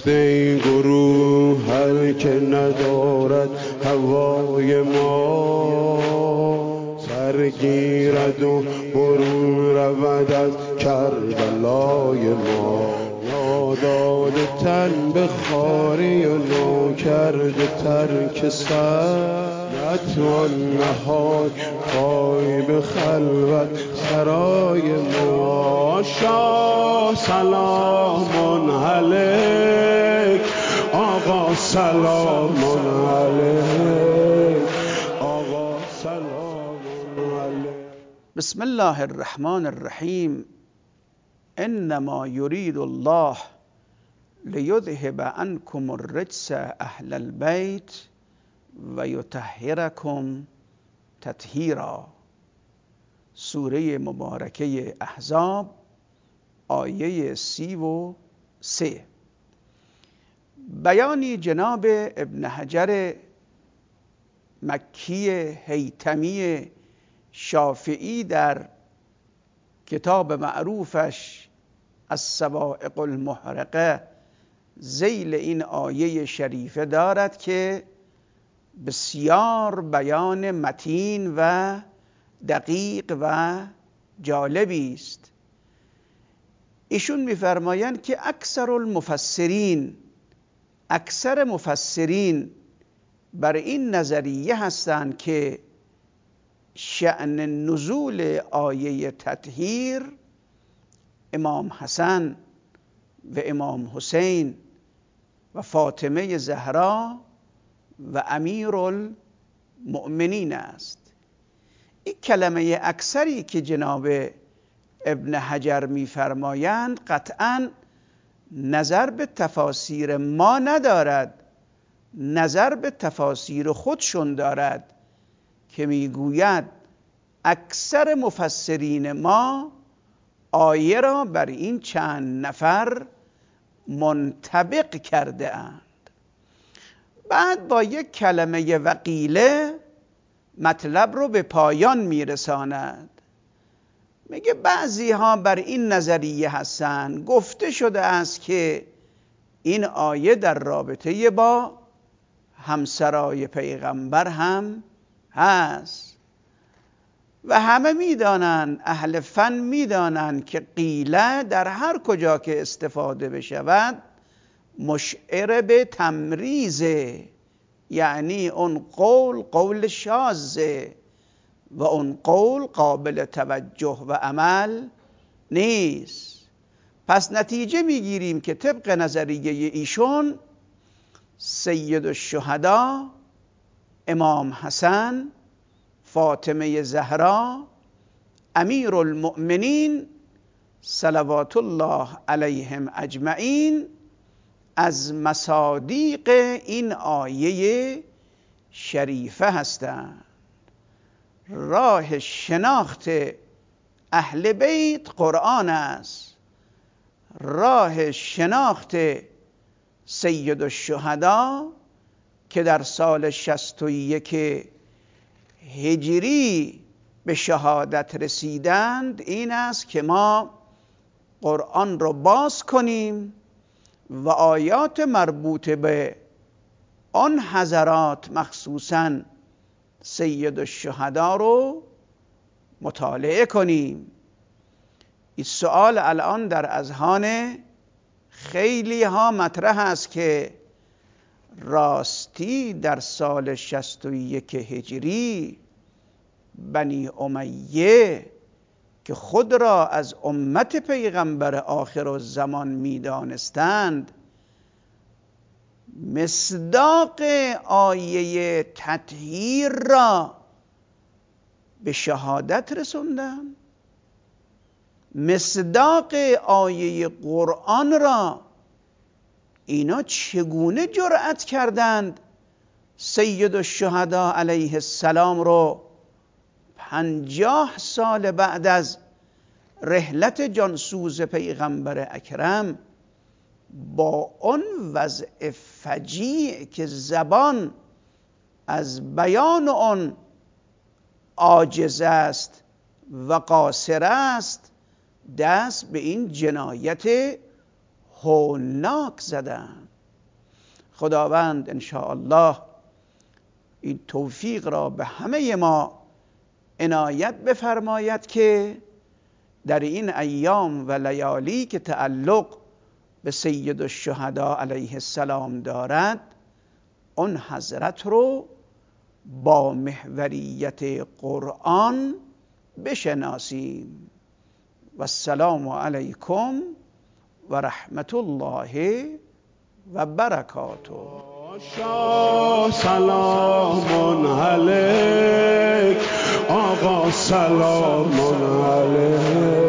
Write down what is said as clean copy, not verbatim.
نیست این گروه هر که ندارد هوای ما، سرگیرد و برون رود از کربلای ما. ناداده تن به خواری و ناکرده ترک سر، نتوان نهاد پای به خلوت سرای ما. شاه سلام علیک، آقا سلام علیک، آقا سلام علیک. بسم الله الرحمن الرحیم. انما یرید الله لیذهب عنکم الرجس اهل البیت و یطهرکم تطهیرا. سوره مبارکه احزاب آیه 33. بیانی جناب ابن حجر مکی هیثمی شافعی در کتاب معروفش الصواعق المحرقه ذیل این آیه شریفه دارد که بسیار بیان متین و دقیق و جالبی است. ایشون می‌فرمایند که اکثر مفسرین بر این نظریه هستند که شأن نزول آیه تطهیر امام حسن و امام حسین و فاطمه زهرا و امیرالمؤمنین است. این کلمه اکثری که جناب ابن حجر می‌فرمایند قطعاً نظر به تفاسیر ما ندارد، نظر به تفاسیر خودشون دارد که میگوید اکثر مفسرین ما آیه را بر این چند نفر منطبق کرده اند. بعد با یک کلمه وقیله مطلب رو به پایان میرساند. میگه بعضی ها بر این نظریه هستند گفته شده است که این آیه در رابطه با همسرای پیغمبر هم هست و همه میدانند، اهل فن میدانند که قیله در هر کجا که استفاده بشود مشعر به تمریزه، یعنی اون قول شاذه و اون قول قابل توجه و عمل نیست. پس نتیجه میگیریم که طبق نظریه ایشون سید الشهدا امام حسن، فاطمه زهرا، امیرالمؤمنین صلوات الله علیهم اجمعین از مصادیق این آیه شریفه هستند. راه شناخت اهل بیت قرآن است، راه شناخت سید الشهدا که در سال 61 هجری به شهادت رسیدند این است که ما قرآن رو باز کنیم و آیات مربوط به آن حضرات مخصوصاً سید الشهدا رو مطالعه کنیم. این سوال الان در اذهان خیلی ها مطرح است که راستی در سال 61 هجری بنی امیه که خود را از امت پیغمبر آخرالزمان می‌دانستند مصداق آیه تطهیر را به شهادت رسوندند؟ مصداق آیه قرآن را اینا چگونه جرأت کردند سید الشهدا علیه السلام رو 50 سال بعد از رحلت جانسوز پیغمبر اکرم با اون وضع فجیع که زبان از بیان اون عاجز است و قاصر است دست به این جنایت هولناک زدند؟ خداوند انشاءالله این توفیق را به همه ما عنایت بفرماید که در این ایام و لیالی که تعلق به سید الشهدا علیه السلام دارد اون حضرت رو با محوریت قرآن بشناسیم. و السلام علیکم و رحمت الله و برکاته. شاه سلام علیک، آقا سلام علیک.